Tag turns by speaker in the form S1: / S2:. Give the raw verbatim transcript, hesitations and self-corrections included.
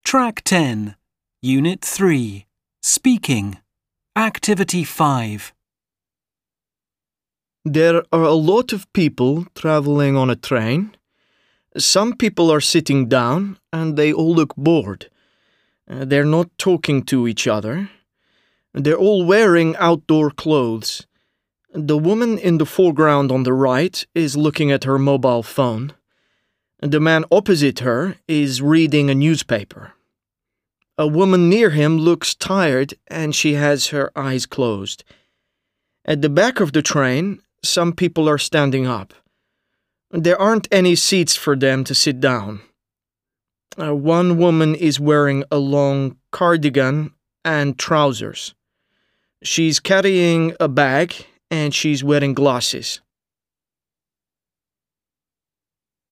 S1: Track ten, Unit three, Speaking, Activity five.
S2: There are a lot of people traveling on a train. Some people are sitting down and they all look bored. Uh, they're not talking to each other. They're all wearing outdoor clothes. The woman in the foreground on the right is looking at her mobile phone. The man opposite her is reading a newspaper. A woman near him looks tired and she has her eyes closed. At the back of the train, some people are standing up. There aren't any seats for them to sit down. Uh, one woman is wearing a long cardigan and trousers. She's carrying a bag and she's wearing glasses.